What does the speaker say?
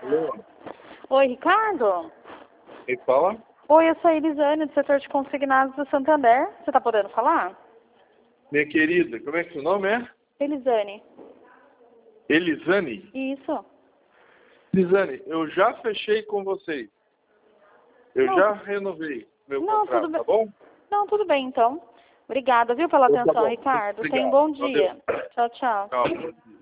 Alô? Oi, Ricardo? Quem fala? Oi, eu sou a Elisane, do setor de consignados do Santander. Você tá podendo falar? Minha querida, como é que seu nome é? Elisane. Elisane? Isso. Elisane, eu já fechei com vocês. Eu Não. já renovei meu Não, contrato, tudo bem. tá bom? Não, tudo bem, então. Obrigada, viu, pela Então tá atenção, bom. Ricardo. Tenha um Obrigado. bom dia. Valeu. Tchau, tchau. Tchau.